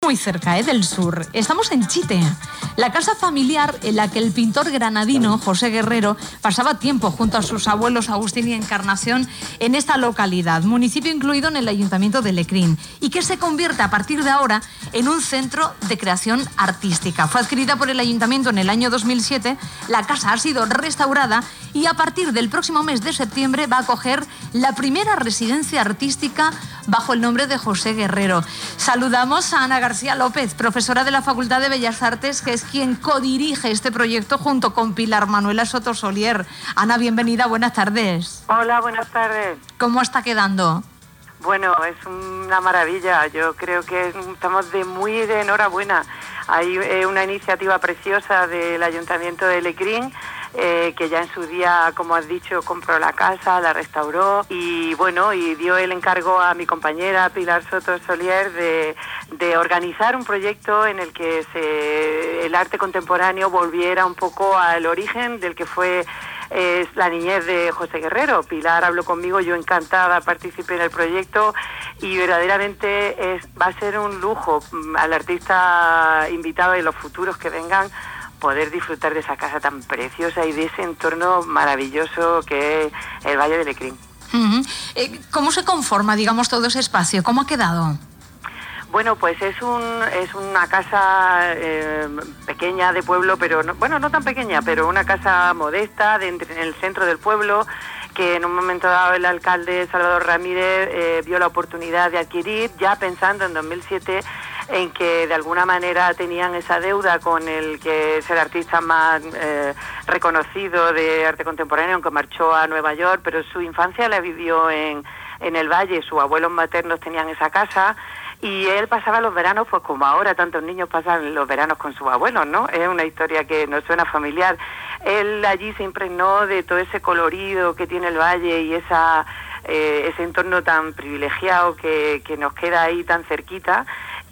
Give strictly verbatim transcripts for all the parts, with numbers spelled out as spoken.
muy cerca, ¿eh?, del sur. Estamos en Chite, la casa familiar en la que el pintor granadino José Guerrero pasaba tiempo junto a sus abuelos Agustín y Encarnación en esta localidad, municipio incluido en el ayuntamiento de Lecrín, y que se convierte a partir de ahora en un centro de creación artística. Fue adquirida por el ayuntamiento en el año dos mil siete, la casa ha sido restaurada y a partir del próximo mes de septiembre va a acoger la primera residencia artística bajo el nombre de José Guerrero. Saludamos a Ana García López, profesora de la Facultad de Bellas Artes, que es quien codirige este proyecto junto con Pilar Manuela Soto Solier. Ana, bienvenida, buenas tardes. Hola, buenas tardes. ¿Cómo está quedando? Bueno, es una maravilla. Yo creo que estamos de muy de enhorabuena. Hay eh, una iniciativa preciosa del Ayuntamiento de Lecrín, eh, que ya en su día, como has dicho, compró la casa, la restauró y bueno, y dio el encargo a mi compañera Pilar Soto Solier de, de organizar un proyecto en el que se, el arte contemporáneo volviera un poco al origen del que fue es la niñez de José Guerrero. Pilar habló conmigo, yo encantada participé en el proyecto y verdaderamente es, va a ser un lujo al artista invitado y los futuros que vengan poder disfrutar de esa casa tan preciosa y de ese entorno maravilloso que es el Valle de Lecrín. Uh-huh. eh, ¿Cómo se conforma, digamos, todo ese espacio? ¿Cómo ha quedado? Bueno, pues es un es una casa eh, pequeña de pueblo, pero no, bueno, no tan pequeña, pero una casa modesta de, en el centro del pueblo, que en un momento dado el alcalde Salvador Ramírez eh, vio la oportunidad de adquirir, ya pensando en dos mil siete en que de alguna manera tenían esa deuda con el que es el artista más eh, reconocido de arte contemporáneo, aunque marchó a Nueva York, pero su infancia la vivió en, en el Valle, sus abuelos maternos tenían esa casa. Y él pasaba los veranos, pues como ahora tantos niños pasan los veranos con sus abuelos, ¿no? Es una historia que nos suena familiar. Él allí se impregnó de todo ese colorido que tiene el valle y esa eh, ese entorno tan privilegiado que, que nos queda ahí tan cerquita.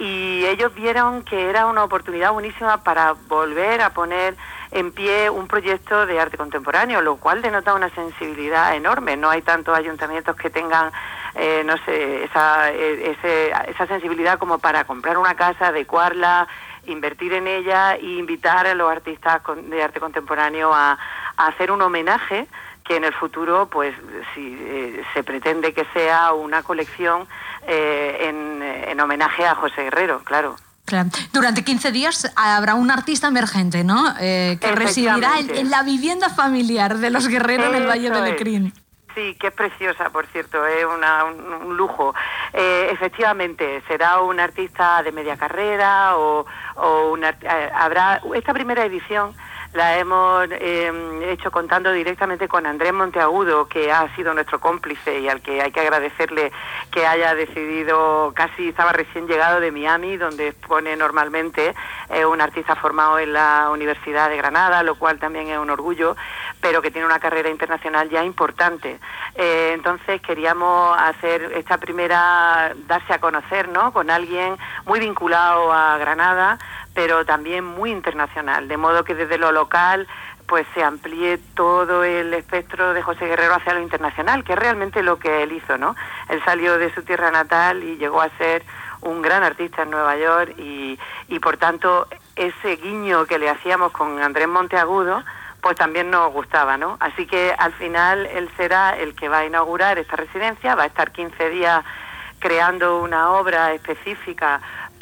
Y ellos vieron que era una oportunidad buenísima para volver a poner en pie un proyecto de arte contemporáneo, lo cual denota una sensibilidad enorme. No hay tantos ayuntamientos que tengan Eh, no sé, esa, ese, esa sensibilidad como para comprar una casa, adecuarla, invertir en ella e invitar a los artistas de arte contemporáneo a, a hacer un homenaje que en el futuro, pues, si eh, se pretende que sea una colección eh, en, en homenaje a José Guerrero, claro. Claro. Durante quince días habrá un artista emergente, ¿no? Eh, que residirá en, en la vivienda familiar de los Guerrero en el Valle de Lecrín. Sí, que es preciosa, por cierto, es una, un, un lujo. Eh, efectivamente, será un artista de media carrera o, o una, eh, habrá esta primera edición. La hemos eh, hecho contando directamente con Andrés Monteagudo, que ha sido nuestro cómplice y al que hay que agradecerle que haya decidido, casi estaba recién llegado de Miami, donde expone normalmente, eh, un artista formado en la Universidad de Granada, lo cual también es un orgullo, pero que tiene una carrera internacional ya importante. Eh, entonces queríamos hacer esta primera, darse a conocer, ¿no?, con alguien muy vinculado a Granada, pero también muy internacional, de modo que desde lo local pues se amplíe todo el espectro de José Guerrero hacia lo internacional, que es realmente lo que él hizo, ¿no? Él salió de su tierra natal y llegó a ser un gran artista en Nueva York y, y por tanto ese guiño que le hacíamos con Andrés Monteagudo pues también nos gustaba, ¿no? Así que al final él será el que va a inaugurar esta residencia, va a estar quince días creando una obra específica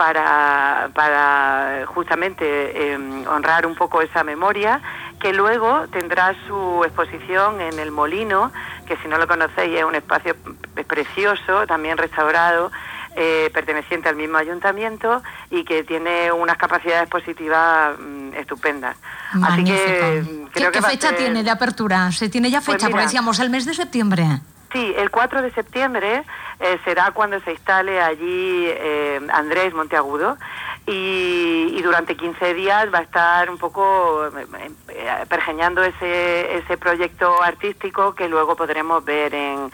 para, para justamente eh, honrar un poco esa memoria, que luego tendrá su exposición en el Molino, que si no lo conocéis es un espacio precioso, también restaurado, eh, perteneciente al mismo ayuntamiento y que tiene unas capacidades expositivas mm, estupendas. Magnífico. Así que creo ¿Qué, que qué fecha ser... tiene de apertura? ¿Se tiene ya fecha? Pues mira, porque decíamos el mes de septiembre. Sí, el cuatro de septiembre eh, será cuando se instale allí eh, Andrés Monteagudo y, y durante quince días va a estar un poco eh, pergeñando ese, ese proyecto artístico que luego podremos ver en,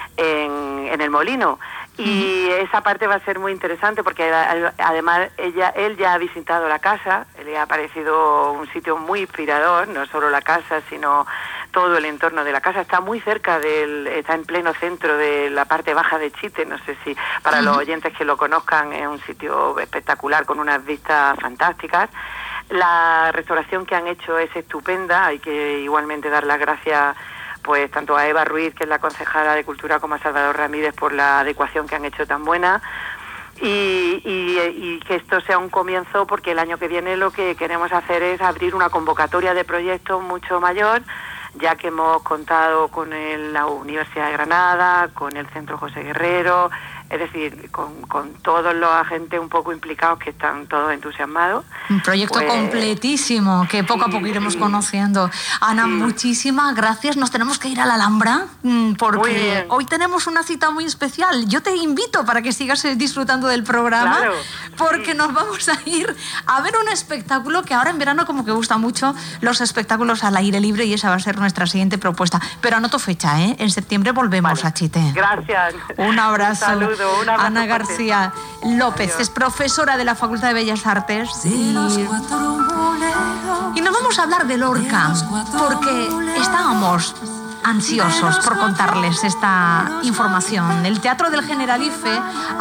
en, en el Molino. Y uh-huh. esa parte va a ser muy interesante porque además ella, él ya ha visitado la casa, le ha parecido un sitio muy inspirador, no solo la casa, sino todo el entorno de la casa. Está muy cerca del, está en pleno centro de la parte baja de Chite, no sé si para uh-huh. los oyentes que lo conozcan es un sitio espectacular con unas vistas fantásticas. La restauración que han hecho es estupenda, hay que igualmente dar las gracias pues tanto a Eva Ruiz, que es la concejala de Cultura, como a Salvador Ramírez por la adecuación que han hecho tan buena. Y, y, y que esto sea un comienzo, porque el año que viene lo que queremos hacer es abrir una convocatoria de proyectos mucho mayor, ya que hemos contado con el, la Universidad de Granada, con el Centro José Guerrero, es decir, con, con todos los agentes un poco implicados que están todos entusiasmados. Un proyecto pues, completísimo que poco sí, a poco iremos sí. conociendo. Ana, sí. muchísimas gracias. Nos tenemos que ir a la Alhambra porque hoy tenemos una cita muy especial. Yo te invito para que sigas disfrutando del programa claro, porque sí. nos vamos a ir a ver un espectáculo que ahora en verano como que gusta mucho los espectáculos al aire libre, y esa va a ser nuestra siguiente propuesta. Pero anoto fecha, ¿eh? En septiembre volvemos vale. a Chite. Gracias. Un abrazo. Un saludo. Ana García López Adiós. Es profesora de la Facultad de Bellas Artes y... y nos vamos a hablar de Lorca porque estábamos ansiosos por contarles esta información. El Teatro del Generalife